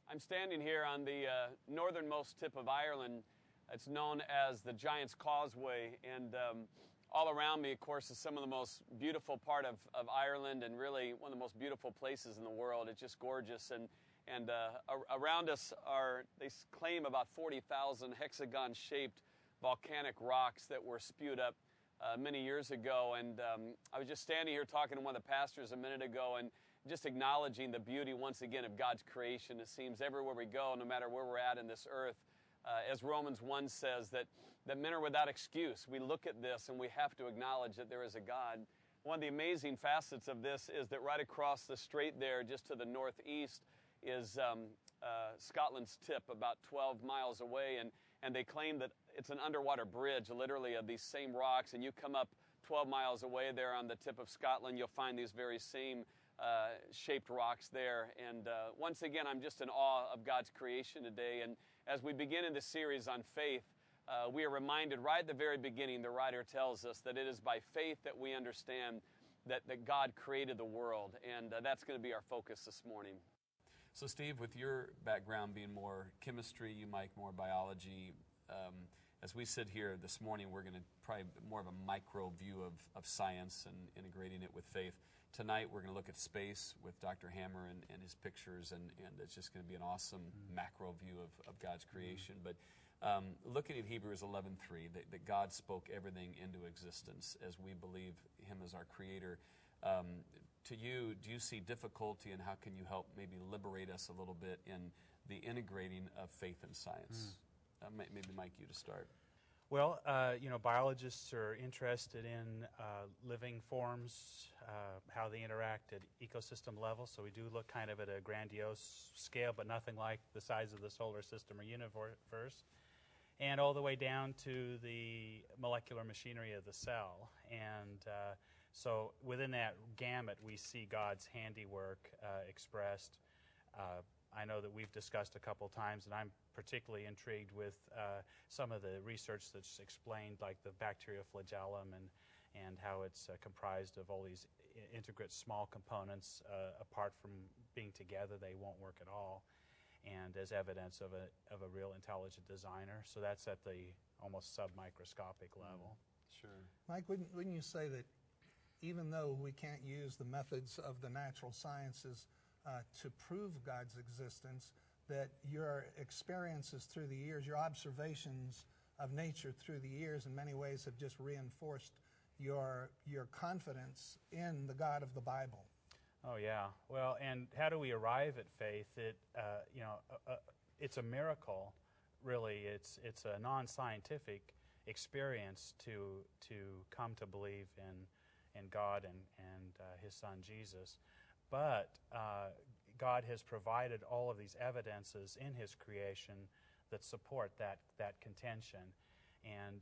I'm standing here on the northernmost tip of Ireland. It's known as the Giant's Causeway, and all around me, of course, is some of the most beautiful part of Ireland, and really one of the most beautiful places in the world. It's just gorgeous, and around us they claim about 40,000 hexagon-shaped volcanic rocks that were spewed up many years ago. And I was just standing here talking to one of the pastors a minute ago and just acknowledging the beauty once again of God's creation. It seems everywhere we go, no matter where we're at in this earth, as Romans 1 says, that men are without excuse. We look at this and we have to acknowledge that there is a God. One of the amazing facets of this is that right across the strait there, just to the northeast, is Scotland's Tip, about 12 miles away, and they claim that it's an underwater bridge, literally, of these same rocks, and you come up 12 miles away there on the tip of Scotland, you'll find these very same shaped rocks there. And once again, I'm just in awe of God's creation today. And as we begin in this series on faith, we are reminded right at the very beginning, the writer tells us that it is by faith that we understand that God created the world. And that's going to be our focus this morning. So Steve, with your background being more chemistry, you Mike more biology, as we sit here this morning, we're going to probably more of a micro view of science and integrating it with faith. Tonight, we're going to look at space with Dr. Hammer and his pictures, and it's just going to be an awesome macro view of God's creation. But looking at Hebrews 11:3, that God spoke everything into existence as we believe Him as our Creator. To you, do you see difficulty, and how can you help maybe liberate us a little bit in the integrating of faith and science? Maybe Mike, you to start. Well, biologists are interested in living forms, how they interact at ecosystem level. So we do look kind of at a grandiose scale, but nothing like the size of the solar system or universe, and all the way down to the molecular machinery of the cell. And so within that gamut, we see God's handiwork expressed. I know that we've discussed a couple times, and I'm particularly intrigued with some of the research that's explained, like the bacterial flagellum and how it's comprised of all these intricate small components. Apart from being together, they won't work at all, and as evidence of a real intelligent designer. So that's at the almost submicroscopic level. Sure. Mike, wouldn't you say that even though we can't use the methods of the natural sciences to prove God's existence, that your experiences through the years, your observations of nature through the years in many ways have just reinforced your confidence in the God of the Bible? Oh, yeah. Well, and how do we arrive at faith? It's a miracle, really. It's a non-scientific experience to come to believe in God and His Son Jesus. But God has provided all of these evidences in His creation that support that contention. And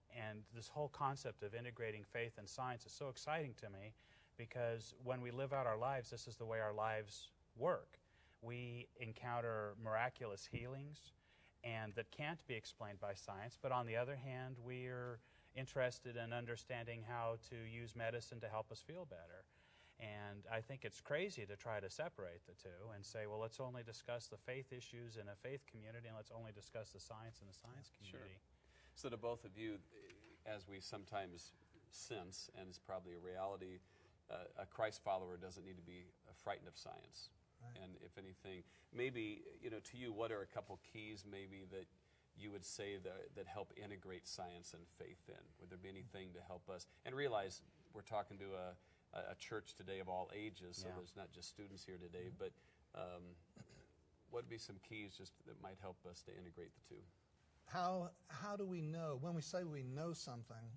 this whole concept of integrating faith and science is so exciting to me, because when we live out our lives, this is the way our lives work. We encounter miraculous healings and that can't be explained by science, but on the other hand, we're interested in understanding how to use medicine to help us feel better. And I think it's crazy to try to separate the two and say, well, let's only discuss the faith issues in a faith community and let's only discuss the science in the science community. Sure. So to both of you, as we sometimes sense, and it's probably a reality, a Christ follower doesn't need to be frightened of science. Right. And if anything, maybe, to you, what are a couple keys maybe that you would say that help integrate science and faith in? Would there be anything to help us? And realize we're talking to a church today of all ages, so there's not just students here today, but what would be some keys just that might help us to integrate the two? How do we know, when we say we know something,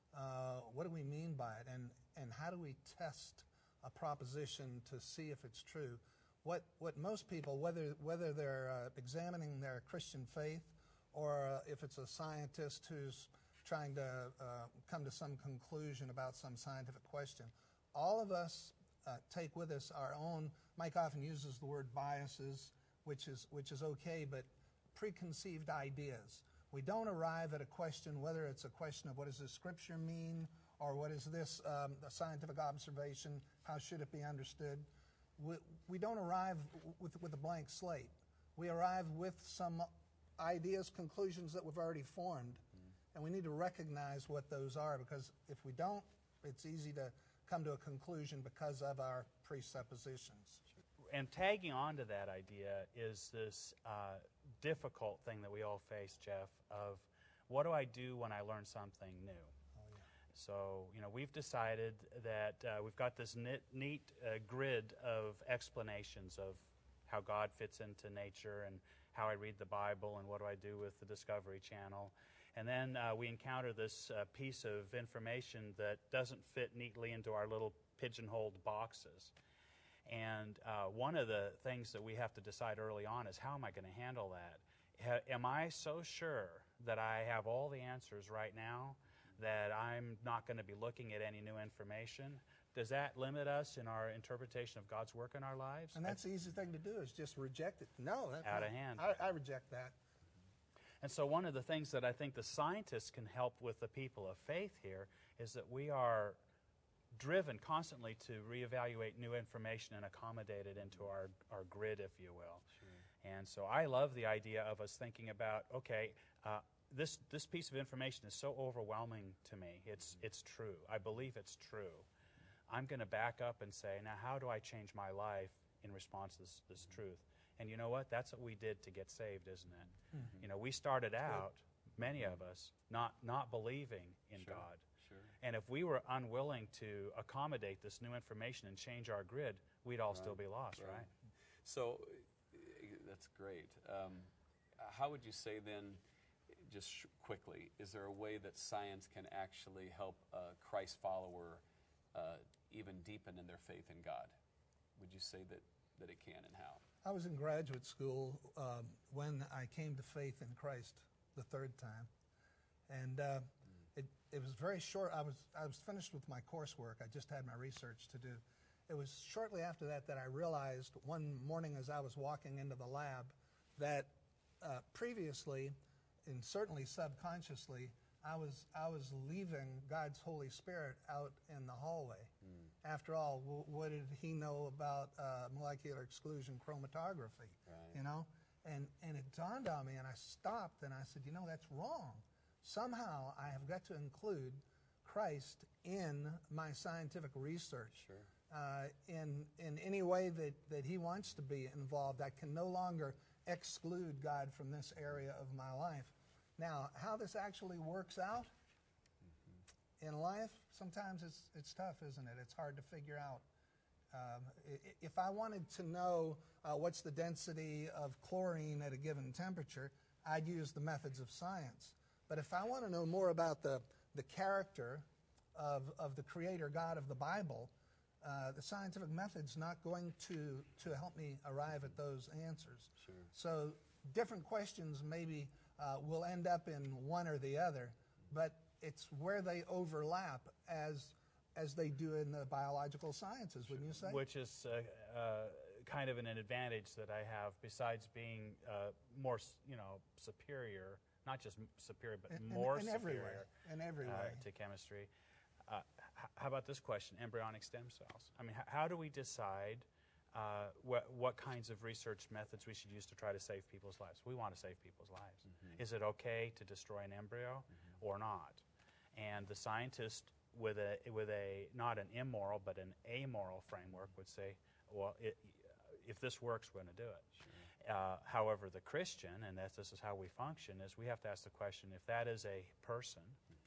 what do we mean by it, and how do we test a proposition to see if it's true? What most people, whether they're examining their Christian faith or if it's a scientist who's trying to come to some conclusion about some scientific question, all of us take with us our own, Mike often uses the word biases, which is okay, but preconceived ideas. We don't arrive at a question, whether it's a question of what does the Scripture mean, or what is this a scientific observation, how should it be understood. We don't arrive with a blank slate. we arrive with some ideas, conclusions that we've already formed, and we need to recognize what those are, because if we don't, it's easy to come to a conclusion because of our presuppositions. And tagging on to that idea is this difficult thing that we all face, Jeff, of what do I do when I learn something new? So, we've decided that we've got this neat grid of explanations of how God fits into nature and how I read the Bible and what do I do with the Discovery Channel. And then we encounter this piece of information that doesn't fit neatly into our little pigeonholed boxes. And one of the things that we have to decide early on is, how am I going to handle that? Am I so sure that I have all the answers right now that I'm not going to be looking at any new information? Does that limit us in our interpretation of God's work in our lives? And that's the easy thing to do, is just reject it. No, that's out of hand. I reject that. And so one of the things that I think the scientists can help with the people of faith here is that we are driven constantly to reevaluate new information and accommodate it into our grid, if you will. Sure. And so I love the idea of us thinking about, okay, this piece of information is so overwhelming to me. It's true. I believe it's true. I'm going to back up and say, now how do I change my life in response to this truth? And you know what? That's what we did to get saved, isn't it? Mm-hmm. We started out, many of us, not believing in God. Sure. And if we were unwilling to accommodate this new information and change our grid, we'd all still be lost, right? So that's great. How would you say then, just quickly, is there a way that science can actually help a Christ follower even deepen in their faith in God? Would you say that it can, and how? I was in graduate school when I came to faith in Christ the third time, and it was very short. I was finished with my coursework. I just had my research to do. It was shortly after that I realized one morning as I was walking into the lab that previously, and certainly subconsciously, I was leaving God's Holy Spirit out in the hallway. After all, what did he know about molecular exclusion chromatography? Right. And it dawned on me, and I stopped, and I said, that's wrong. Somehow I have got to include Christ in my scientific research. Sure. In any way that he wants to be involved. I can no longer exclude God from this area of my life. Now, how this actually works out in life, sometimes it's tough, isn't it? It's hard to figure out. If I wanted to know what's the density of chlorine at a given temperature, I'd use the methods of science. But if I want to know more about the character of the Creator God of the Bible, the scientific method's not going to help me arrive at those answers. Sure. So different questions maybe will end up in one or the other, but it's where they overlap as they do in the biological sciences, wouldn't you say? Which is kind of an advantage that I have, besides being more, superior, not just superior, but more superior in every way to chemistry. How about this question, embryonic stem cells? I mean, how do we decide what kinds of research methods we should use to try to save people's lives? We want to save people's lives. Mm-hmm. Is it okay to destroy an embryo or not? And the scientist with a not an immoral but an amoral framework would say, well, if this works, we're going to do it. Sure. However, the Christian, and this is how we function, is we have to ask the question, if that is a person,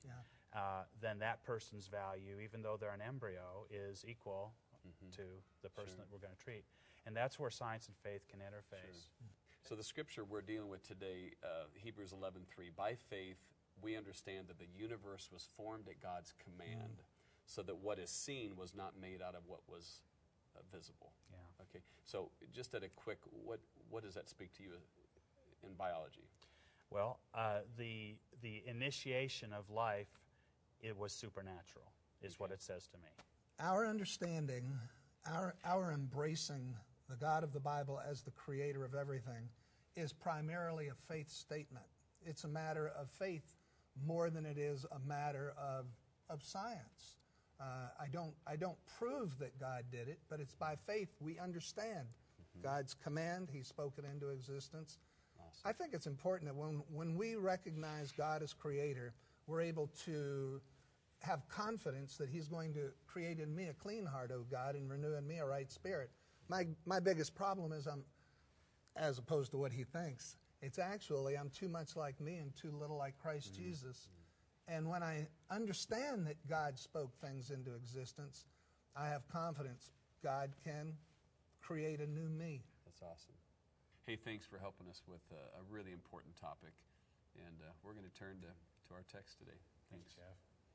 then that person's value, even though they're an embryo, is equal to the person that we're going to treat. And that's where science and faith can interface. Sure. So the scripture we're dealing with today, Hebrews 11:3, by faith we understand that the universe was formed at God's command, so that what is seen was not made out of what was visible. Yeah. Okay. So just at a quick, what does that speak to you in biology? Well, the initiation of life, it was supernatural, is what it says to me. Our understanding, our embracing the God of the Bible as the creator of everything is primarily a faith statement. It's a matter of faith more than it is a matter of science. I don't prove that God did it, but it's by faith we understand God's command, he spoke it into existence. Awesome. I think it's important that when we recognize God as creator, we're able to have confidence that he's going to create in me a clean heart, O God, and renew in me a right spirit. My biggest problem is as opposed to what he thinks, it's actually I'm too much like me and too little like Christ Jesus. And when I understand that God spoke things into existence, I have confidence God can create a new me. That's awesome. Hey, thanks for helping us with a really important topic. And we're going to turn to our text today. Thanks, Jeff.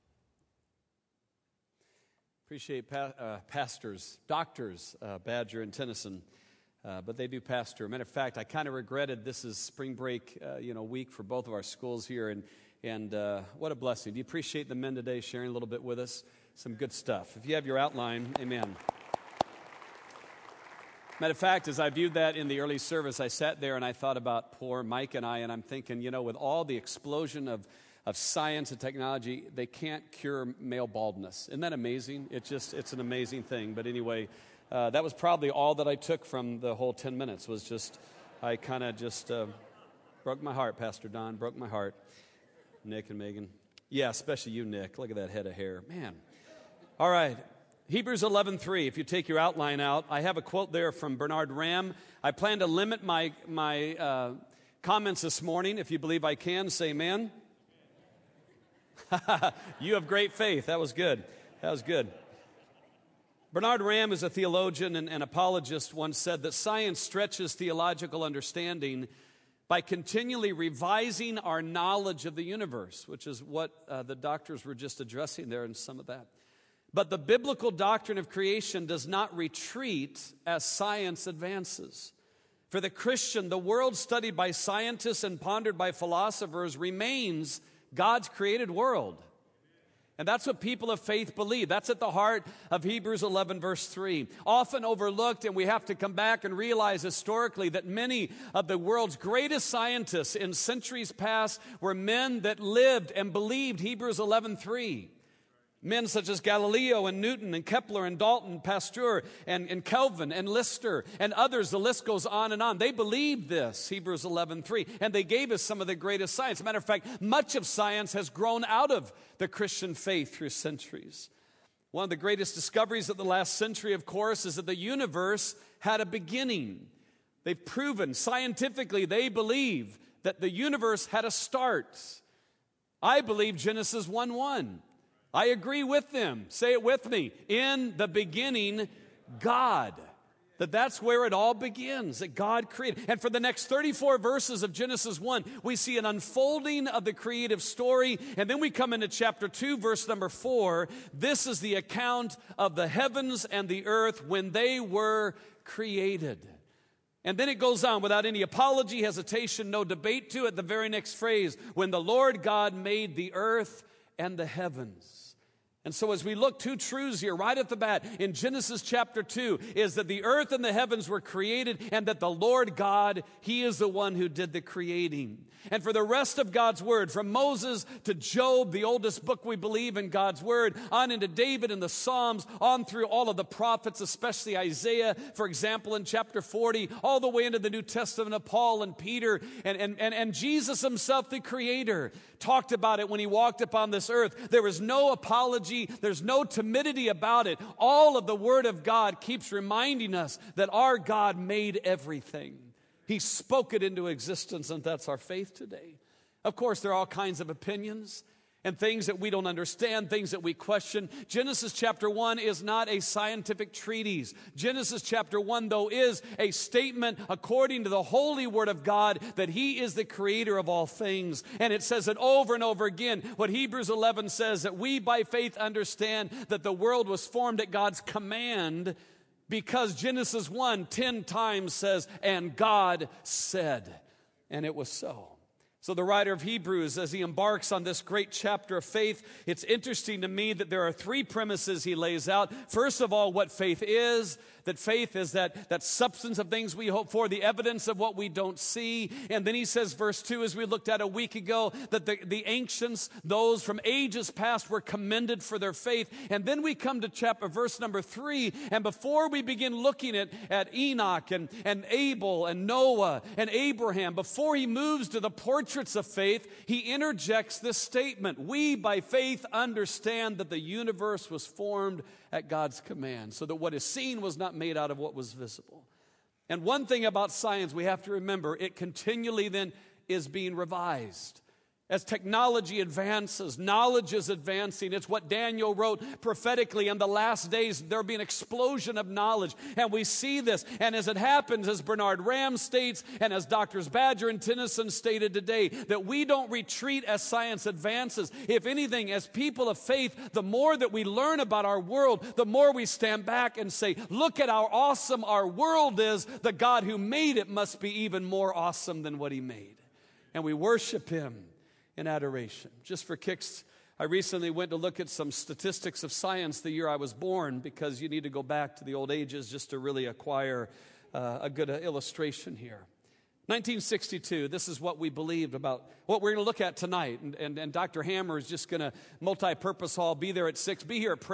Appreciate pastors, doctors, Badger and Tennyson, but they do pastor. Matter of fact, I kind of regretted this is spring break, week for both of our schools here, and what a blessing. Do you appreciate the men today sharing a little bit with us? Some good stuff. If you have your outline, amen. Matter of fact, as I viewed that in the early service, I sat there and I thought about poor Mike and I, and I'm thinking, with all the explosion of science and technology, they can't cure male baldness. Isn't that amazing? It's an amazing thing. But anyway, that was probably all that I took from the whole 10 minutes was just, I kind of just broke my heart, Pastor Don, broke my heart. Nick and Megan. Yeah, especially you, Nick. Look at that head of hair. Man. All right. Hebrews 11:3, if you take your outline out, I have a quote there from Bernard Ram. I plan to limit my comments this morning. If you believe I can, say amen. You have great faith. That was good. That was good. Bernard Ram is a theologian and apologist, once said that science stretches theological understanding by continually revising our knowledge of the universe, which is what the doctors were just addressing there in some of that. But the biblical doctrine of creation does not retreat as science advances. For the Christian, the world studied by scientists and pondered by philosophers remains God's created world. And that's what people of faith believe. That's at the heart of Hebrews 11, verse 3. Often overlooked, and we have to come back and realize historically that many of the world's greatest scientists in centuries past were men that lived and believed Hebrews 11:3. Men such as Galileo and Newton and Kepler and Dalton, Pasteur and Kelvin and Lister and others, the list goes on and on. They believed this, Hebrews 11:3, and they gave us some of the greatest science. As a matter of fact, much of science has grown out of the Christian faith through centuries. One of the greatest discoveries of the last century, of course, is that the universe had a beginning. They've proven scientifically, they believe that the universe had a start. I believe Genesis 1:1. I agree with them. Say it with me. In the beginning, God. That's where it all begins, that God created. And for the next 34 verses of Genesis 1, we see an unfolding of the creative story. And then we come into chapter 2, verse number 4. This is the account of the heavens and the earth when they were created. And then it goes on without any apology, hesitation, no debate to it. The very next phrase, when the Lord God made the earth and the heavens. And so as we look, two truths here right at the bat in Genesis chapter 2 is that the earth and the heavens were created and that the Lord God, He is the one who did the creating. And for the rest of God's Word, from Moses to Job, the oldest book we believe in God's Word, on into David and the Psalms, on through all of the prophets, especially Isaiah, for example, in chapter 40, all the way into the New Testament of Paul and Peter, and Jesus Himself, the Creator, talked about it when He walked upon this earth. There was no apology, there's no timidity about it. All of the Word of God keeps reminding us that our God made everything. He spoke it into existence, and that's our faith today. Of course, there are all kinds of opinions and things that we don't understand, things that we question. Genesis chapter 1 is not a scientific treatise. Genesis chapter 1, though, is a statement according to the holy Word of God that He is the creator of all things. And it says it over and over again. What Hebrews 11 says, that we by faith understand that the world was formed at God's command, because Genesis 1 10 times says, and God said, and it was so. So the writer of Hebrews, as he embarks on this great chapter of faith, it's interesting to me that there are three premises he lays out. First of all, what faith is. that faith is that substance of things we hope for, the evidence of what we don't see. And then he says, verse 2, as we looked at a week ago, that the ancients, those from ages past, were commended for their faith. And then we come to verse number 3, and before we begin looking at Enoch and Abel and Noah and Abraham, before he moves to the portraits of faith, he interjects this statement: we by faith understand that the universe was formed at God's command, so that what is seen was not made out of what was visible. And one thing about science we have to remember, it continually then is being revised. As technology advances, knowledge is advancing. It's what Daniel wrote prophetically. In the last days, there'll be an explosion of knowledge. And we see this. And as it happens, as Bernard Ram states, and as Doctors Badger and Tennyson stated today, that we don't retreat as science advances. If anything, as people of faith, the more that we learn about our world, the more we stand back and say, look at how awesome our world is. The God who made it must be even more awesome than what he made. And we worship him in adoration. Just for kicks, I recently went to look at some statistics of science the year I was born, because you need to go back to the old ages just to really acquire a good illustration here. 1962, this is what we believed about what we're going to look at tonight. And Dr. Hammer is just going to, multi-purpose hall, be there at 6, be here at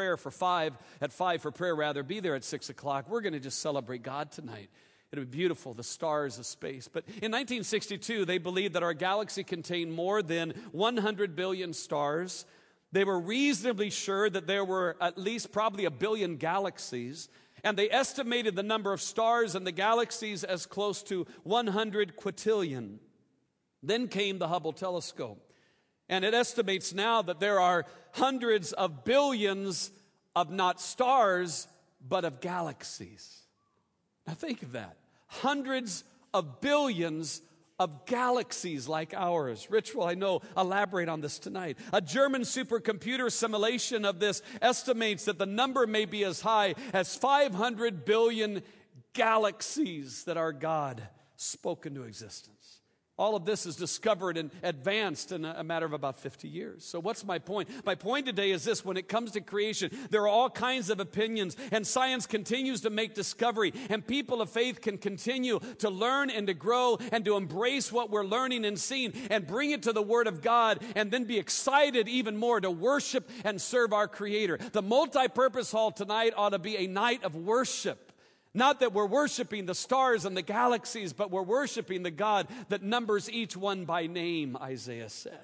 5 for prayer rather, be there at 6 o'clock. We're going to just celebrate God tonight. It'll be beautiful, the stars of space. But in 1962, they believed that our galaxy contained more than 100 billion stars. They were reasonably sure that there were at least probably 1 billion galaxies. And they estimated the number of stars in the galaxies as close to 100 quintillion. Then came the Hubble telescope. And it estimates now that there are hundreds of billions of not stars, but of galaxies. Now think of that. Hundreds of billions of galaxies like ours. Rich will, I know, elaborate on this tonight. A German supercomputer simulation of this estimates that the number may be as high as 500 billion galaxies that our God spoke into existence. All of this is discovered and advanced in a matter of about 50 years. So what's my point? My point today is this: when it comes to creation, there are all kinds of opinions, and science continues to make discovery, and people of faith can continue to learn and to grow and to embrace what we're learning and seeing and bring it to the Word of God, and then be excited even more to worship and serve our Creator. The multi-purpose hall tonight ought to be a night of worship. Not that we're worshiping the stars and the galaxies, but we're worshiping the God that numbers each one by name, Isaiah said.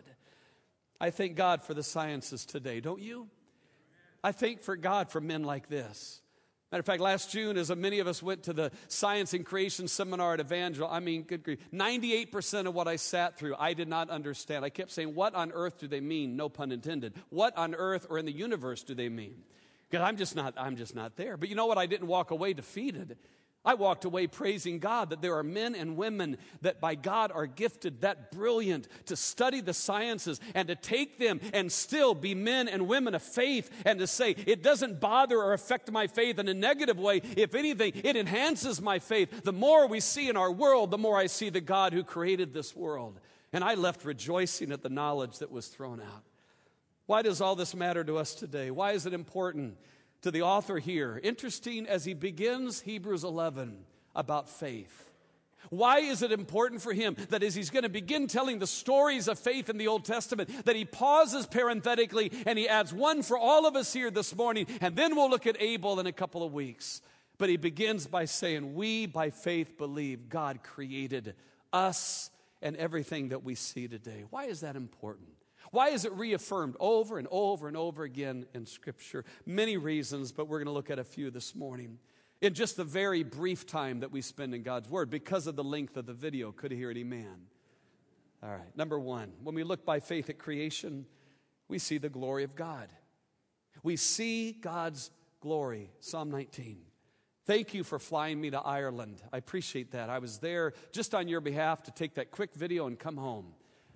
I thank God for the sciences today, don't you? I thank for God for men like this. Matter of fact, last June, as many of us went to the Science and Creation Seminar at Evangel, good grief, 98% of what I sat through, I did not understand. I kept saying, what on earth do they mean? No pun intended. What on earth or in the universe do they mean? Because I'm just not there. But you know what? I didn't walk away defeated. I walked away praising God that there are men and women that by God are gifted, that brilliant, to study the sciences and to take them and still be men and women of faith, and to say, it doesn't bother or affect my faith in a negative way. If anything, it enhances my faith. The more we see in our world, the more I see the God who created this world. And I left rejoicing at the knowledge that was thrown out. Why does all this matter to us today? Why is it important to the author here? Interesting as he begins Hebrews 11 about faith. Why is it important for him that as he's going to begin telling the stories of faith in the Old Testament, that he pauses parenthetically and he adds one for all of us here this morning, and then we'll look at Abel in a couple of weeks. But he begins by saying, we by faith believe God created us and everything that we see today. Why is that important? Why is it reaffirmed over and over and over again in Scripture? Many reasons, but we're going to look at a few this morning. In just the very brief time that we spend in God's Word, because of the length of the video. Could you hear it? Amen. All right, number one, when we look by faith at creation, we see the glory of God. We see God's glory. Psalm 19. Thank you for flying me to Ireland. I appreciate that. I was there just on your behalf to take that quick video and come home.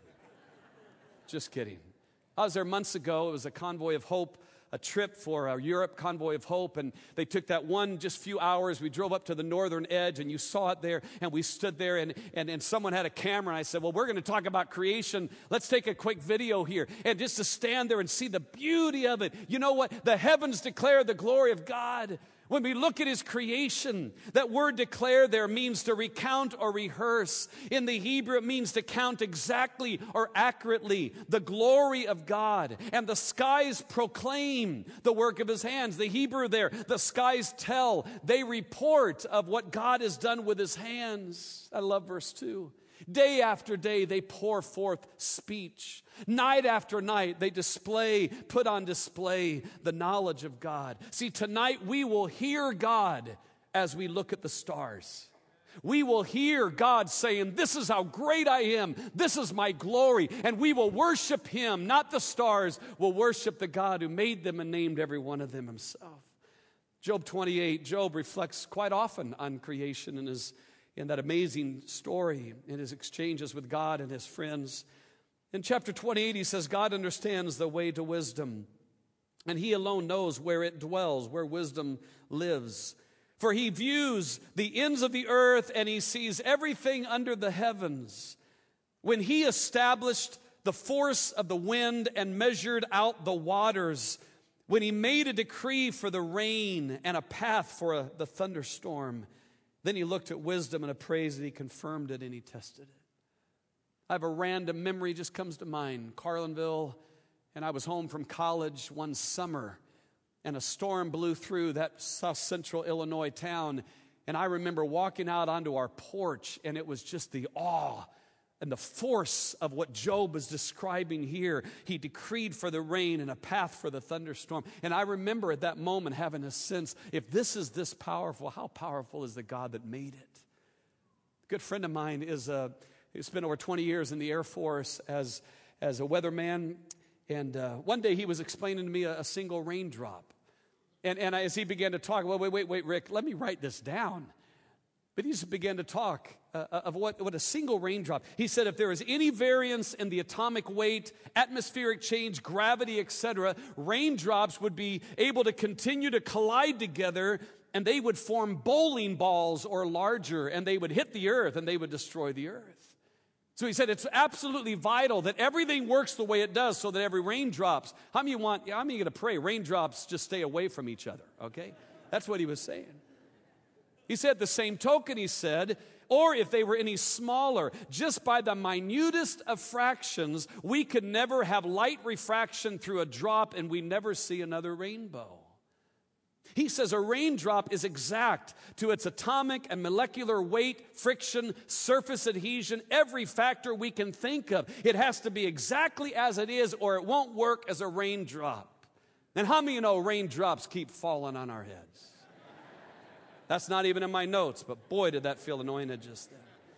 Just kidding. I was there months ago. It was a Convoy of Hope, a trip for Europe, Convoy of Hope, and they took that just few hours. We drove up to the northern edge, and you saw it there, and we stood there, and someone had a camera, and I said, well, we're going to talk about creation. Let's take a quick video here. And just to stand there and see the beauty of it. You know what? The heavens declare the glory of God. When we look at His creation, that word declare there means to recount or rehearse. In the Hebrew, it means to count exactly or accurately the glory of God. And the skies proclaim the work of His hands. The Hebrew there, the skies tell. They report of what God has done with His hands. I love verse 2. Day after day, they pour forth speech. Night after night, they put on display the knowledge of God. See, tonight we will hear God as we look at the stars. We will hear God saying, this is how great I am. This is my glory. And we will worship Him, not the stars. We'll worship the God who made them and named every one of them Himself. Job 28, Job reflects quite often on creation in that amazing story, in his exchanges with God and his friends. In chapter 28, he says, God understands the way to wisdom, and He alone knows where it dwells, where wisdom lives. For He views the ends of the earth, and He sees everything under the heavens. When He established the force of the wind and measured out the waters, when He made a decree for the rain and a path for the thunderstorm, then He looked at wisdom and appraised it. He confirmed it and He tested it. I have a random memory just comes to mind. Carlinville, and I was home from college one summer, and a storm blew through that south central Illinois town. And I remember walking out onto our porch, and it was just the awe and the force of what Job is describing here. He decreed for the rain and a path for the thunderstorm. And I remember at that moment having a sense, if this is this powerful, how powerful is the God that made it? A good friend of mine he spent over 20 years in the Air Force as a weatherman. And one day he was explaining to me a single raindrop. And as he began to talk, wait, Rick, let me write this down. But he just began to talk of what a single raindrop. He said if there is any variance in the atomic weight, atmospheric change, gravity, etc., raindrops would be able to continue to collide together, and they would form bowling balls or larger, and they would hit the earth, and they would destroy the earth. So he said it's absolutely vital that everything works the way it does so that every raindrops, how many are going to pray raindrops just stay away from each other, okay? That's what he was saying. He said the same token, he said, or if they were any smaller, just by the minutest of fractions, we could never have light refraction through a drop and we never see another rainbow. He says a raindrop is exact to its atomic and molecular weight, friction, surface adhesion, every factor we can think of. It has to be exactly as it is or it won't work as a raindrop. And how many of you know raindrops keep falling on our heads? That's not even in my notes, but boy, did that feel anointed just then.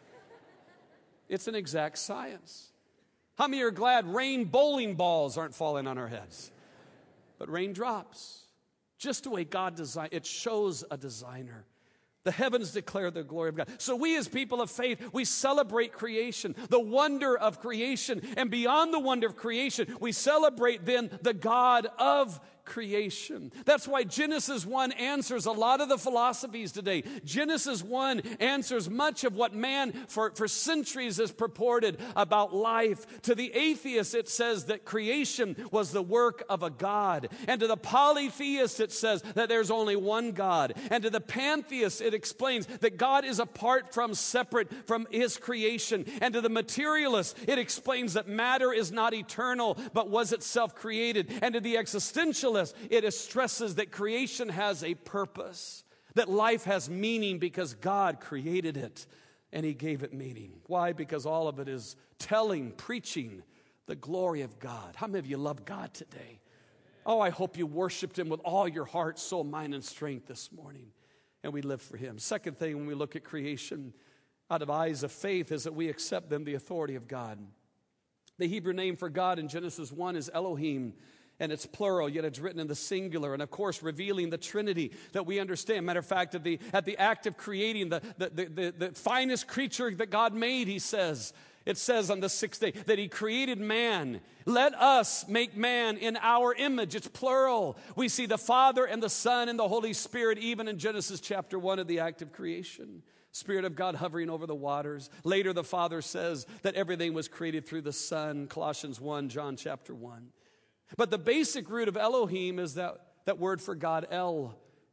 It's an exact science. How many are glad bowling balls aren't falling on our heads? But raindrops, just the way God designed, it shows a designer. The heavens declare the glory of God. So we as people of faith, we celebrate creation, the wonder of creation. And beyond the wonder of creation, we celebrate then the God of creation. That's why Genesis 1 answers a lot of the philosophies today. Genesis 1 answers much of what man for centuries has purported about life. To the atheist, it says that creation was the work of a God. And to the polytheist, it says that there's only one God. And to the pantheist, it explains that God is apart from, separate from His creation. And to the materialist, it explains that matter is not eternal, but was itself created. And to the existentialist, it stresses that creation has a purpose, that life has meaning because God created it and He gave it meaning. Why? Because all of it is preaching the glory of God. How many of you love God today? Oh, I hope you worshiped Him with all your heart, soul, mind, and strength this morning, and we live for Him. Second thing, when we look at creation out of eyes of faith, is that we accept them the authority of God. The Hebrew name for God in Genesis 1 is Elohim. And it's plural, yet it's written in the singular. And of course, revealing the Trinity that we understand. Matter of fact, at the act of creating the finest creature that God made, it says on the sixth day that He created man. Let us make man in our image. It's plural. We see the Father and the Son and the Holy Spirit even in Genesis chapter 1 of the act of creation. Spirit of God hovering over the waters. Later, the Father says that everything was created through the Son. Colossians 1, John chapter 1. But the basic root of Elohim is that word for God, El.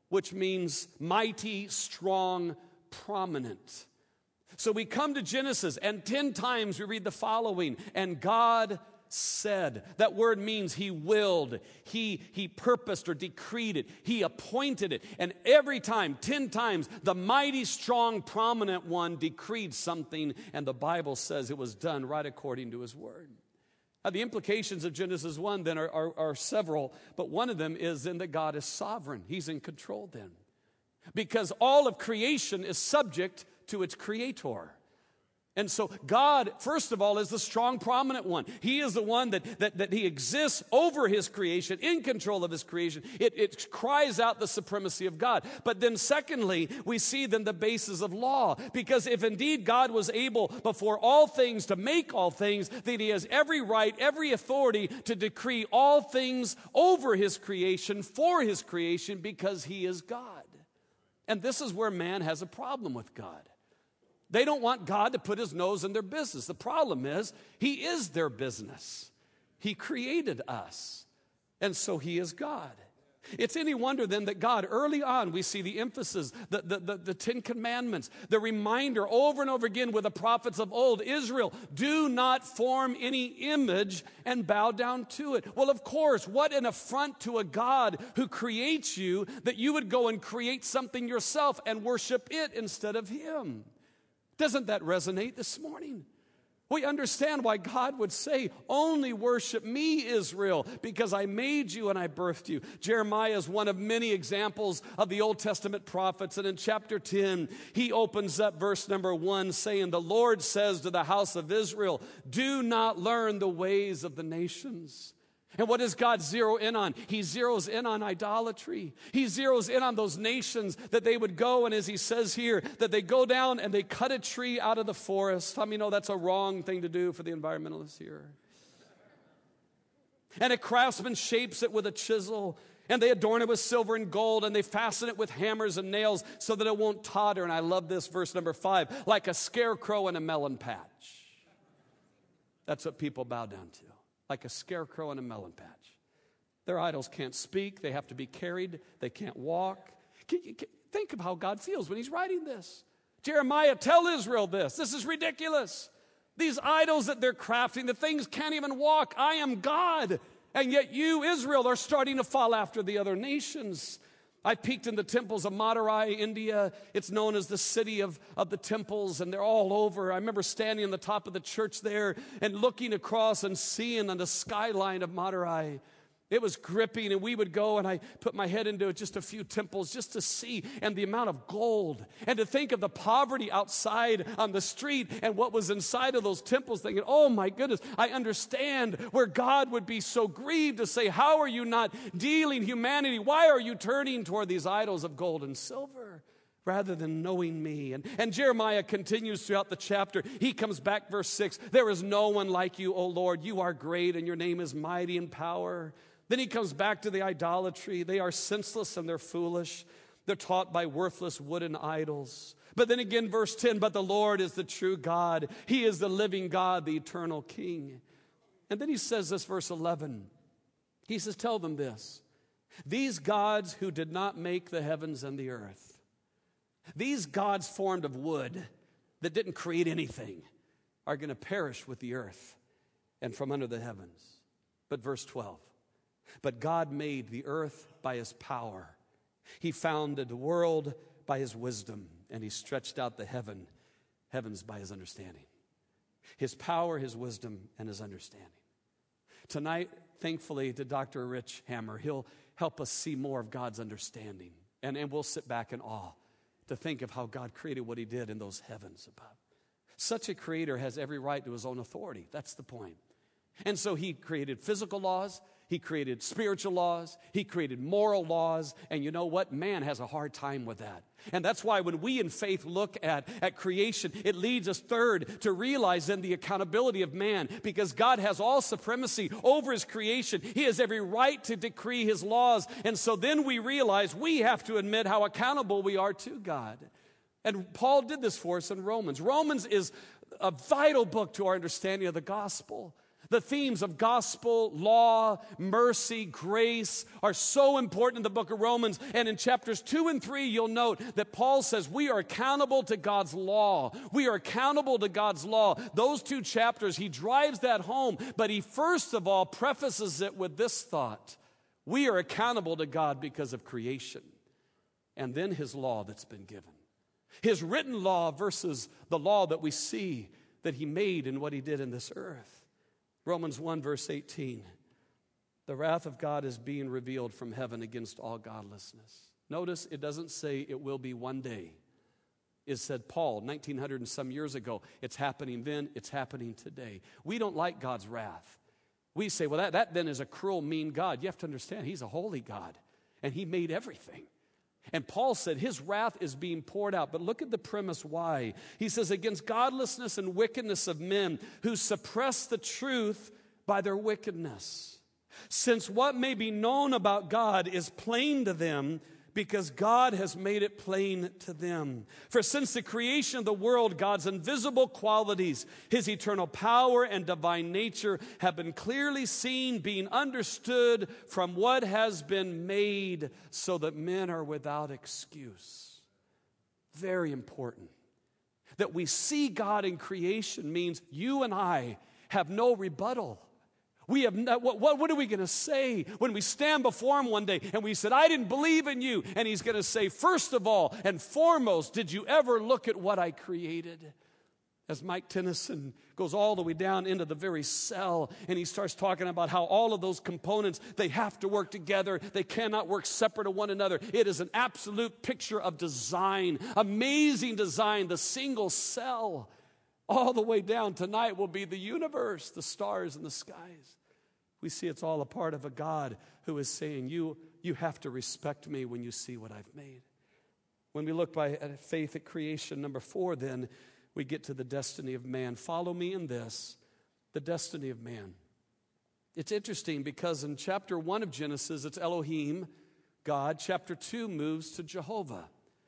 which means mighty, strong, prominent. So we come to Genesis, and 10 times we read the following, and God said. That word means he willed, he purposed or decreed it, he appointed it. And every time, 10 times, the mighty, strong, prominent one decreed something, and the Bible says it was done right according to his word. Now, the implications of Genesis 1 then are several, but one of them is then that God is sovereign. He's in control then. Because all of creation is subject to its creator. And so God, first of all, is the strong, prominent one. He is the one that he exists over his creation, in control of his creation. It cries out the supremacy of God. But then secondly, we see then the basis of law. Because if indeed God was able before all things to make all things, then he has every right, every authority to decree all things over his creation, for his creation, because he is God. And this is where man has a problem with God. They don't want God to put his nose in their business. The problem is, he is their business. He created us, and so he is God. It's any wonder then that God, early on, we see the emphasis, the 10 Commandments, the reminder over and over again with the prophets of old, Israel, do not form any image and bow down to it. Well, of course, what an affront to a God who creates you that you would go and create something yourself and worship it instead of him. Doesn't that resonate this morning? We understand why God would say, only worship me, Israel, because I made you and I birthed you. Jeremiah is one of many examples of the Old Testament prophets. And in chapter 10, he opens up verse number 1 saying, the Lord says to the house of Israel, do not learn the ways of the nations. And what does God zero in on? He zeroes in on idolatry. He zeroes in on those nations that they would go, and as he says here, that they go down and they cut a tree out of the forest. How many know that's a wrong thing to do for the environmentalists here? And a craftsman shapes it with a chisel, and they adorn it with silver and gold, and they fasten it with hammers and nails so that it won't totter. And I love this, verse number 5, like a scarecrow in a melon patch. That's what people bow down to. Like a scarecrow in a melon patch. Their idols can't speak. They have to be carried. They can't walk. Think of how God feels when he's writing this. Jeremiah, tell Israel this. This is ridiculous. These idols that they're crafting, the things can't even walk. I am God. And yet you, Israel, are starting to fall after the other nations. I peeked in the temples of Madurai, India. It's known as the city of the temples, and they're all over. I remember standing on the top of the church there and looking across and seeing on the skyline of Madurai. It was gripping, and we would go, and I put my head into just a few temples just to see, and the amount of gold, and to think of the poverty outside on the street and what was inside of those temples, thinking, oh my goodness, I understand where God would be so grieved to say, how are you not dealing humanity? Why are you turning toward these idols of gold and silver rather than knowing me? And Jeremiah continues throughout the chapter. He comes back, verse 6, there is no one like you, O Lord. You are great, and your name is mighty in power. Then he comes back to the idolatry. They are senseless and they're foolish. They're taught by worthless wooden idols. But then again, verse 10, but the Lord is the true God. He is the living God, the eternal King. And then he says this, verse 11. He says, tell them this. These gods who did not make the heavens and the earth, these gods formed of wood that didn't create anything, are going to perish with the earth and from under the heavens. But verse 12. But God made the earth by his power. He founded the world by his wisdom, and he stretched out the heavens by his understanding. His power, his wisdom, and his understanding. Tonight, thankfully, to Dr. Rich Hammer, he'll help us see more of God's understanding. And we'll sit back in awe to think of how God created what he did in those heavens above. Such a creator has every right to his own authority. That's the point. And so he created physical laws. He created spiritual laws. He created moral laws. And you know what? Man has a hard time with that. And that's why when we in faith look at creation, it leads us third to realize then the accountability of man. Because God has all supremacy over his creation. He has every right to decree his laws. And so then we realize we have to admit how accountable we are to God. And Paul did this for us in Romans. Romans is a vital book to our understanding of the gospel. The themes of gospel, law, mercy, grace are so important in the book of Romans. And in chapters 2 and 3, you'll note that Paul says we are accountable to God's law. We are accountable to God's law. Those 2 chapters, he drives that home. But he first of all prefaces it with this thought. We are accountable to God because of creation. And then his law that's been given. His written law versus the law that we see that he made in what he did in this earth. Romans 1 verse 18, the wrath of God is being revealed from heaven against all godlessness. Notice it doesn't say it will be one day. It said Paul, 1900 and some years ago, it's happening then, it's happening today. We don't like God's wrath. We say, well, that then is a cruel, mean God. You have to understand, he's a holy God, and he made everything. And Paul said his wrath is being poured out. But look at the premise why. He says, against godlessness and wickedness of men who suppress the truth by their wickedness. Since what may be known about God is plain to them, because God has made it plain to them. For since the creation of the world, God's invisible qualities, his eternal power and divine nature have been clearly seen, being understood from what has been made, so that men are without excuse. Very important. That we see God in creation means you and I have no rebuttal. We have not, what are we going to say when we stand before him one day and we said, I didn't believe in you? And he's going to say, first of all and foremost, did you ever look at what I created? As Mike Tennyson goes all the way down into the very cell, and he starts talking about how all of those components, they have to work together. They cannot work separate of one another. It is an absolute picture of design, amazing design, the single cell. All the way down tonight will be the universe, the stars and the skies. We see it's all a part of a God who is saying, you have to respect me when you see what I've made. When we look by faith at creation, number 4, then, we get to the destiny of man. Follow me in this, the destiny of man. It's interesting because in chapter 1 of Genesis, it's Elohim, God. Chapter 2 moves to Jehovah.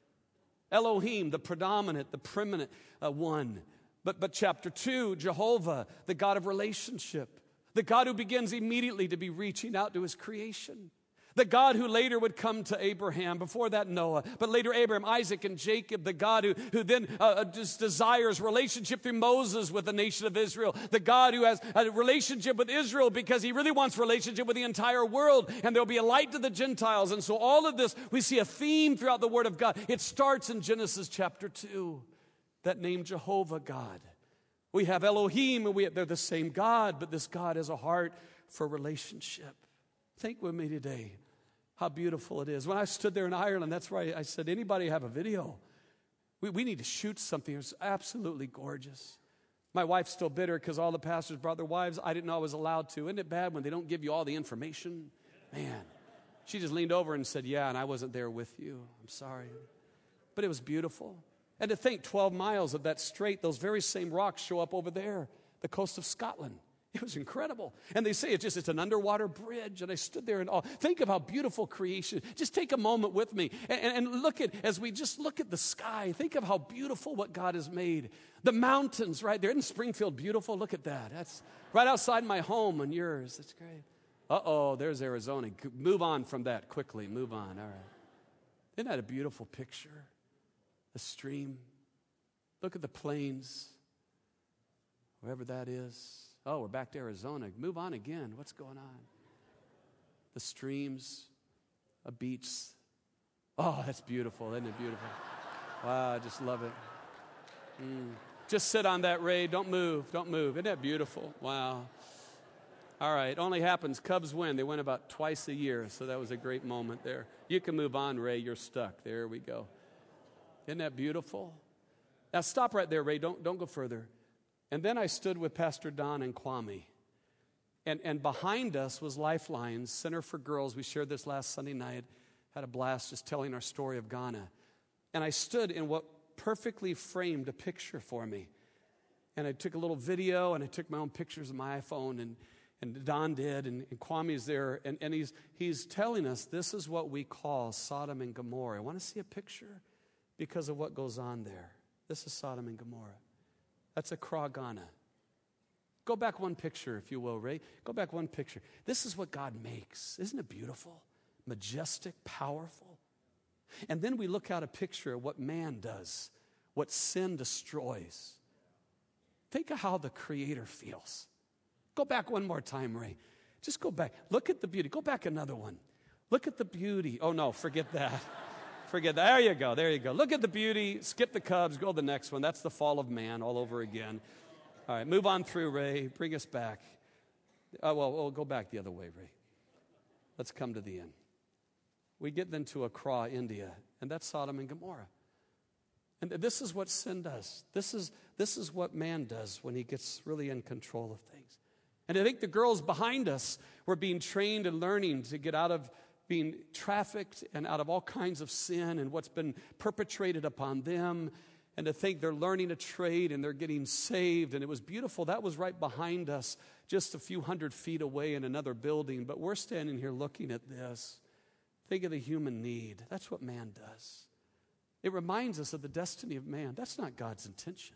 Elohim, the predominant, the preeminent one. But chapter 2, Jehovah, the God of relationship. The God who begins immediately to be reaching out to his creation. The God who later would come to Abraham, before that Noah, but later Abraham, Isaac, and Jacob. The God who then just desires relationship through Moses with the nation of Israel. The God who has a relationship with Israel because he really wants relationship with the entire world. And there'll be a light to the Gentiles. And so all of this, we see a theme throughout the Word of God. It starts in Genesis chapter 2. That name Jehovah God. We have Elohim, and they're the same God, but this God has a heart for relationship. Think with me today how beautiful it is. When I stood there in Ireland, that's why I said, anybody have a video? We need to shoot something. It was absolutely gorgeous. My wife's still bitter because all the pastors brought their wives. I didn't know I was allowed to. Isn't it bad when they don't give you all the information? Man, she just leaned over and said, yeah, and I wasn't there with you. I'm sorry. But it was beautiful. And to think 12 miles of that strait, those very same rocks show up over there, the coast of Scotland. It was incredible. And they say it's an underwater bridge. And I stood there and think of how beautiful creation. Just take a moment with me and look at, as we just look at the sky, think of how beautiful what God has made. The mountains right there. Isn't Springfield beautiful? Look at that. That's right outside my home and yours. That's great. Uh-oh, there's Arizona. Move on from that quickly. Move on. All right. Isn't that a beautiful picture? The stream. Look at the plains. Wherever that is. Oh, we're back to Arizona. Move on again. What's going on? The streams, a beach. Oh, that's beautiful. Isn't it beautiful? Wow, I just love it. Just sit on that, Ray. Don't move. Don't move. Isn't that beautiful? Wow. All right. Only happens. Cubs win. They win about twice a year, so that was a great moment there. You can move on, Ray. You're stuck. There we go. Isn't that beautiful? Now stop right there, Ray. Don't go further. And then I stood with Pastor Don and Kwame. And behind us was Lifelines, Center for Girls. We shared this last Sunday night. Had a blast just telling our story of Ghana. And I stood in what perfectly framed a picture for me. And I took a little video, and I took my own pictures of my iPhone, and Don did, and Kwame's there. And he's telling us this is what we call Sodom and Gomorrah. I want to see a picture because of what goes on there. This is Sodom and Gomorrah. That's Accra, Ghana. Go back one picture, if you will, Ray. Go back one picture. This is what God makes. Isn't it beautiful? Majestic, powerful. And then we look at a picture of what man does, what sin destroys. Think of how the Creator feels. Go back one more time, Ray. Just go back. Look at the beauty. Go back another one. Look at the beauty. Oh, no, forget that. Forget that. There you go. There you go. Look at the beauty. Skip the Cubs. Go to the next one. That's the fall of man all over again. All right, move on through, Ray. Bring us back. We'll go back the other way, Ray. Let's come to the end. We get then to Accra, India, and that's Sodom and Gomorrah. And this is what sin does. This is what man does when he gets really in control of things. And I think the girls behind us were being trained and learning to get out of being trafficked and out of all kinds of sin and what's been perpetrated upon them, and to think they're learning a trade and they're getting saved. And it was beautiful. That was right behind us, just a few hundred feet away in another building. But we're standing here looking at this. Think of the human need. That's what man does. It reminds us of the destiny of man. That's not God's intention.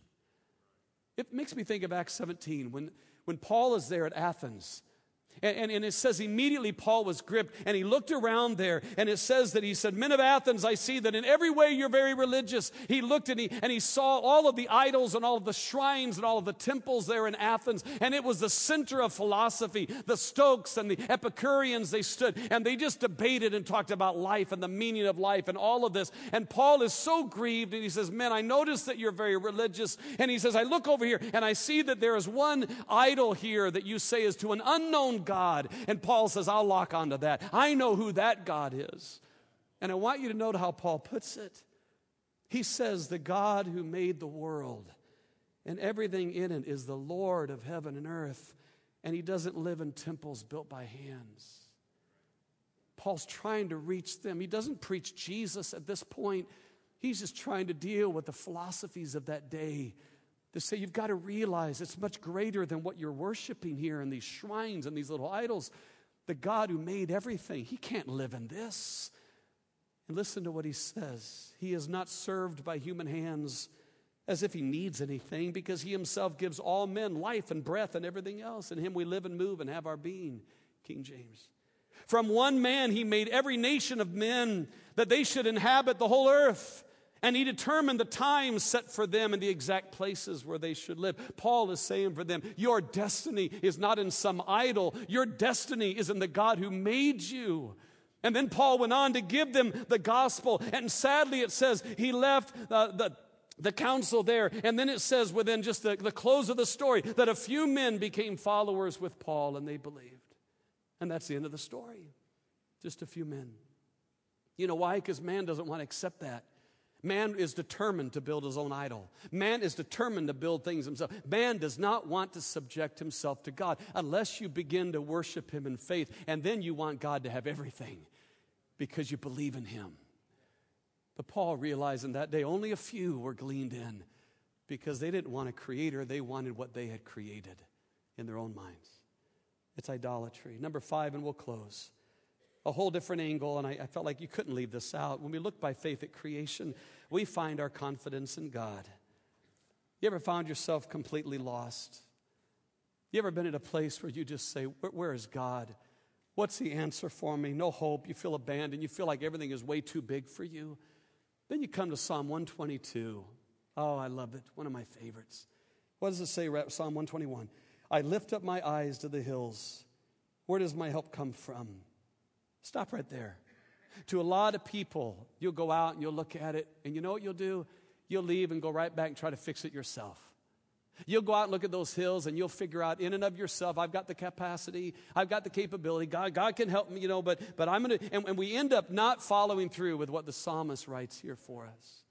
It makes me think of Acts 17 when Paul is there at Athens. And it says immediately Paul was gripped and he looked around there and it says that he said, "Men of Athens, I see that in every way you're very religious." He looked and he saw all of the idols and all of the shrines and all of the temples there in Athens, and it was the center of philosophy. The Stoics and the Epicureans, they stood and they just debated and talked about life and the meaning of life and all of this. And Paul is so grieved and he says, "Men, I notice that you're very religious." And he says, "I look over here and I see that there is one idol here that you say is to an unknown God." And Paul says, "I'll lock onto that. I know who that God is." And I want you to note how Paul puts it. He says, "The God who made the world and everything in it is the Lord of heaven and earth, and he doesn't live in temples built by hands." Paul's trying to reach them. He doesn't preach Jesus at this point. He's just trying to deal with the philosophies of that day. To say, you've got to realize it's much greater than what you're worshiping here in these shrines and these little idols. The God who made everything, he can't live in this. And listen to what he says. "He is not served by human hands as if he needs anything, because he himself gives all men life and breath and everything else. In him we live and move and have our being." King James. "From one man he made every nation of men, that they should inhabit the whole earth. And he determined the times set for them and the exact places where they should live." Paul is saying for them, your destiny is not in some idol. Your destiny is in the God who made you. And then Paul went on to give them the gospel. And sadly it says he left the council there. And then it says within just the close of the story that a few men became followers with Paul and they believed. And that's the end of the story. Just a few men. You know why? Because man doesn't want to accept that. Man is determined to build his own idol. Man is determined to build things himself. Man does not want to subject himself to God unless you begin to worship him in faith. And then you want God to have everything because you believe in him. But Paul realized in that day only a few were gleaned in because they didn't want a creator. They wanted what they had created in their own minds. It's idolatry. Number 5, and we'll close. A whole different angle, and I felt like you couldn't leave this out. When we look by faith at creation, we find our confidence in God. You ever found yourself completely lost? You ever been at a place where you just say, where is God? What's the answer for me? No hope. You feel abandoned. You feel like everything is way too big for you. Then you come to Psalm 122. Oh, I love it. One of my favorites. What does it say, Psalm 121? "I lift up my eyes to the hills. Where does my help come from?" Stop right there. To a lot of people, you'll go out and you'll look at it, and you know what you'll do? You'll leave and go right back and try to fix it yourself. You'll go out and look at those hills, and you'll figure out in and of yourself, I've got the capacity, I've got the capability, God can help me, but I'm going to, and we end up not following through with what the psalmist writes here for us.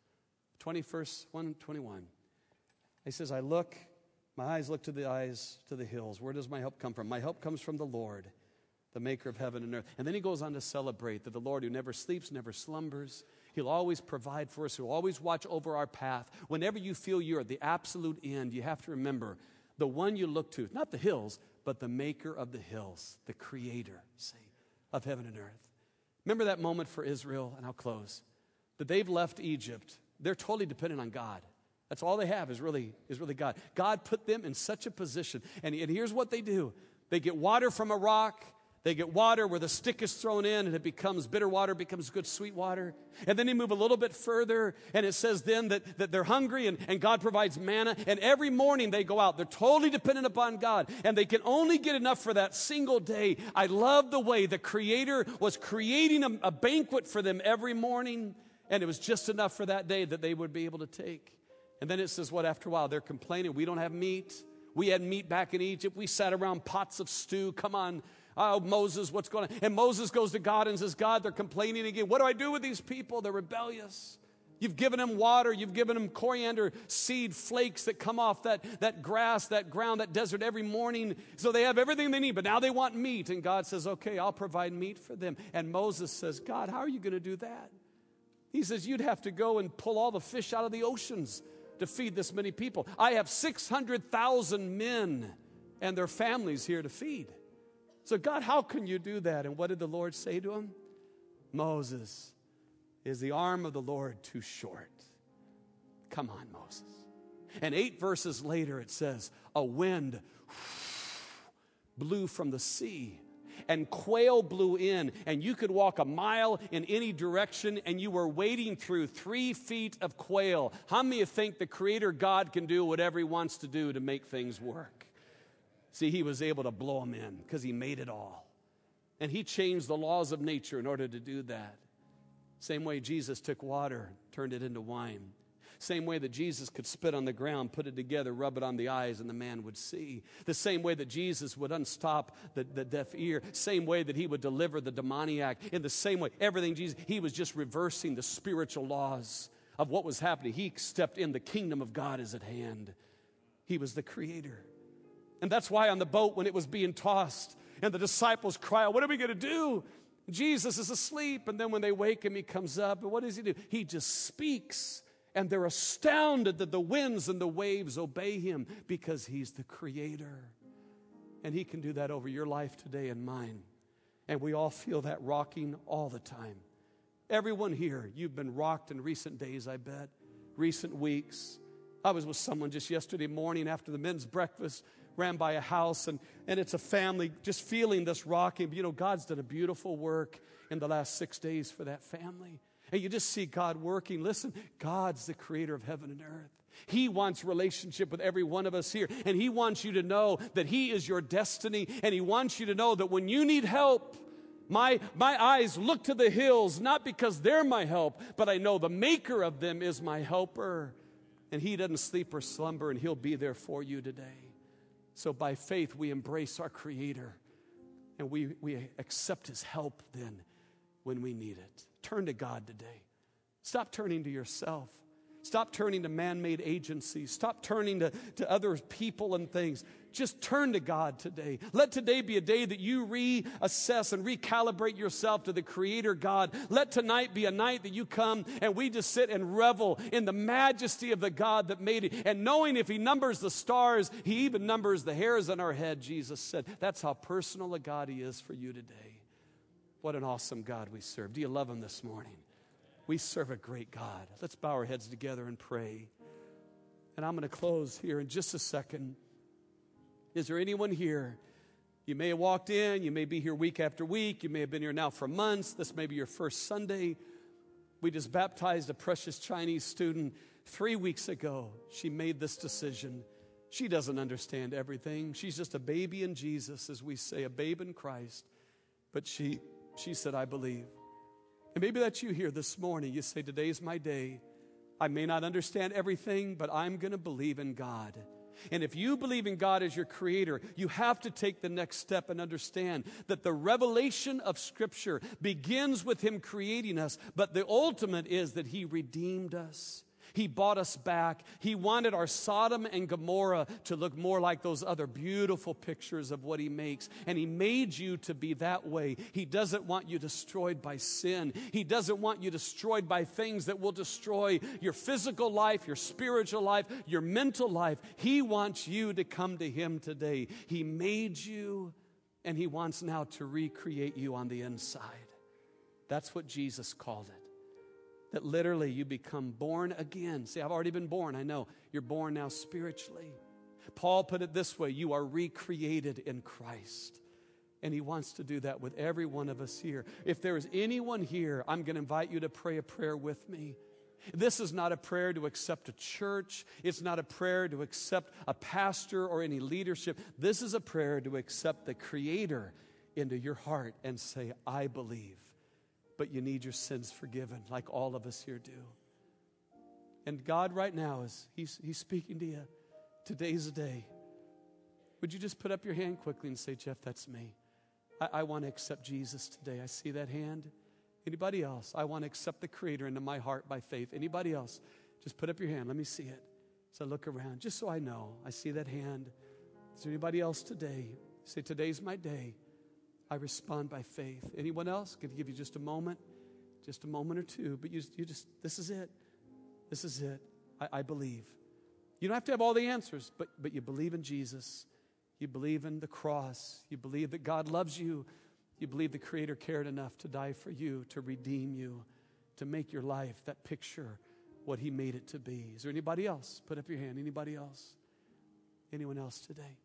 121. He says, my eyes look to the hills. Where does my help come from? My help comes from the Lord, the maker of heaven and earth. And then he goes on to celebrate that the Lord who never sleeps, never slumbers, he'll always provide for us, he'll always watch over our path. Whenever you feel you're at the absolute end, you have to remember the one you look to, not the hills, but the maker of the hills, the creator, of heaven and earth. Remember that moment for Israel, and I'll close, that they've left Egypt. They're totally dependent on God. That's all they have is really God. God put them in such a position. And here's what they do. They get water from a rock. They get water where the stick is thrown in and it becomes bitter water, becomes good sweet water. And then they move a little bit further and it says then that they're hungry and God provides manna. And every morning they go out. They're totally dependent upon God. And they can only get enough for that single day. I love the way the Creator was creating a banquet for them every morning. And it was just enough for that day that they would be able to take. And then it says what after a while? They're complaining, we don't have meat. We had meat back in Egypt. We sat around pots of stew. Come on. Oh, Moses, what's going on? And Moses goes to God and says, God, they're complaining again. What do I do with these people? They're rebellious. You've given them water. You've given them coriander seed flakes that come off that grass, that ground, that desert every morning. So they have everything they need, but now they want meat. And God says, okay, I'll provide meat for them. And Moses says, God, how are you going to do that? He says, you'd have to go and pull all the fish out of the oceans to feed this many people. I have 600,000 men and their families here to feed. So God, how can you do that? And what did the Lord say to him? Moses, is the arm of the Lord too short? Come on, Moses. And 8 verses later it says, a wind blew from the sea and quail blew in, and you could walk a mile in any direction and you were wading through 3 feet of quail. How many of you think the Creator God can do whatever He wants to do to make things work? See, He was able to blow them in because He made it all. And He changed the laws of nature in order to do that. Same way Jesus took water, turned it into wine. Same way that Jesus could spit on the ground, put it together, rub it on the eyes, and the man would see. The same way that Jesus would unstop the deaf ear. Same way that He would deliver the demoniac. In the same way, everything Jesus, He was just reversing the spiritual laws of what was happening. He stepped in. The kingdom of God is at hand. He was the Creator. And that's why on the boat when it was being tossed and the disciples cry out, what are we going to do? Jesus is asleep. And then when they wake him, He comes up. And what does He do? He just speaks. And they're astounded that the winds and the waves obey Him because He's the Creator. And He can do that over your life today and mine. And we all feel that rocking all the time. Everyone here, you've been rocked in recent days, I bet. Recent weeks. I was with someone just yesterday morning after the men's breakfast. Ran by a house, and it's a family just feeling this rocking. You know, God's done a beautiful work in the last 6 days for that family. And you just see God working. Listen, God's the Creator of heaven and earth. He wants relationship with every one of us here. And He wants you to know that He is your destiny. And He wants you to know that when you need help, my eyes look to the hills, not because they're my help, but I know the Maker of them is my helper. And He doesn't sleep or slumber, and He'll be there for you today. So by faith, we embrace our Creator, and we accept His help then when we need it. Turn to God today. Stop turning to yourself. Stop turning to man-made agencies. Stop turning to other people and things. Just turn to God today. Let today be a day that you reassess and recalibrate yourself to the Creator God. Let tonight be a night that you come and we just sit and revel in the majesty of the God that made it. And knowing if He numbers the stars, He even numbers the hairs on our head, Jesus said. That's how personal a God He is for you today. What an awesome God we serve. Do you love Him this morning? We serve a great God. Let's bow our heads together and pray. And I'm going to close here in just a second. Is there anyone here? You may have walked in. You may be here week after week. You may have been here now for months. This may be your first Sunday. We just baptized a precious Chinese student 3 weeks ago. She made this decision. She doesn't understand everything. She's just a baby in Jesus, as we say, a babe in Christ. But she said, I believe. And maybe that's you here this morning. You say, today's my day. I may not understand everything, but I'm going to believe in God. And if you believe in God as your Creator, you have to take the next step and understand that the revelation of Scripture begins with Him creating us, but the ultimate is that He redeemed us. He bought us back. He wanted our Sodom and Gomorrah to look more like those other beautiful pictures of what He makes. And He made you to be that way. He doesn't want you destroyed by sin. He doesn't want you destroyed by things that will destroy your physical life, your spiritual life, your mental life. He wants you to come to Him today. He made you, and He wants now to recreate you on the inside. That's what Jesus called it. that literally you become born again. See, I've already been born. I know. You're born now spiritually. Paul put it this way, you are recreated in Christ. And he wants to do that with every one of us here. If there is anyone here, I'm going to invite you to pray a prayer with me. This is not a prayer to accept a church. It's not a prayer to accept a pastor or any leadership. This is a prayer to accept the Creator into your heart and say, I believe. But you need your sins forgiven like all of us here do. And God right now, He's speaking to you. Today's the day. Would you just put up your hand quickly and say, Jeff, that's me. I want to accept Jesus today. I see that hand. Anybody else? I want to accept the Creator into my heart by faith. Anybody else? Just put up your hand. Let me see it. So look around, just so I know. I see that hand. Is there anybody else today? Say, today's my day. I respond by faith. Anyone else? Could give you just a moment or two. But you just, this is it. This is it. I believe. You don't have to have all the answers, but you believe in Jesus. You believe in the cross. You believe that God loves you. You believe the Creator cared enough to die for you, to redeem you, to make your life that picture what He made it to be. Is there anybody else? Put up your hand. Anybody else? Anyone else today?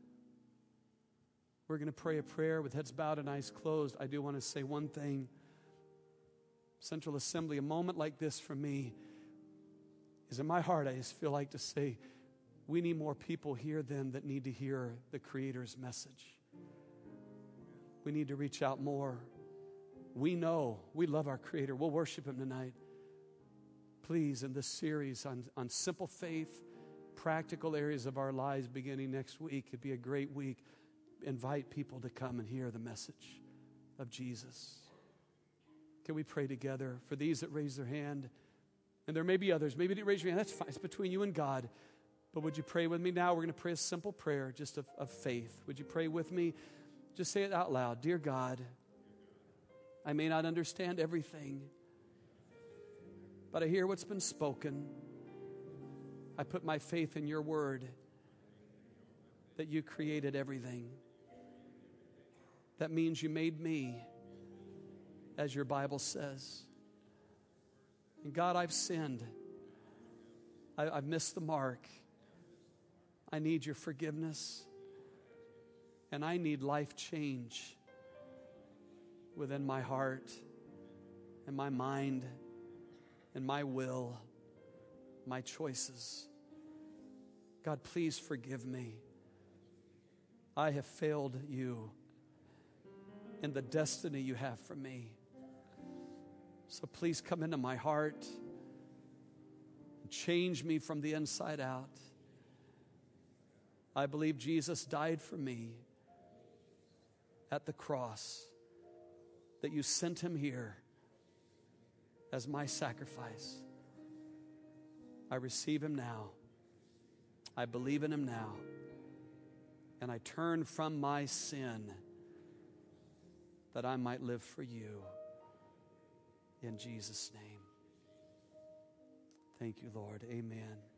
We're going to pray a prayer with heads bowed and eyes closed. I do want to say one thing. Central Assembly, a moment like this for me is in my heart. I just feel like to say, we need more people here then that need to hear the Creator's message. We need to reach out more. We know we love our Creator. We'll worship Him tonight. Please, in this series on simple faith, practical areas of our lives beginning next week, it'd be a great week. Invite people to come and hear the message of Jesus. Can we pray together for these that raise their hand? And there may be others. Maybe you didn't raise your hand. That's fine. It's between you and God. But would you pray with me now? We're going to pray a simple prayer just of faith. Would you pray with me? Just say it out loud. Dear God, I may not understand everything, but I hear what's been spoken. I put my faith in your word that you created everything. That means you made me, as your Bible says. And God, I've sinned. I've missed the mark. I need your forgiveness. And I need life change within my heart and my mind and my will, my choices. God, please forgive me. I have failed you in the destiny you have for me. So please come into my heart and change me from the inside out. I believe Jesus died for me at the cross, that you sent Him here as my sacrifice. I receive Him now. I believe in Him now. And I turn from my sin that I might live for you. In Jesus' name. Thank you, Lord. Amen.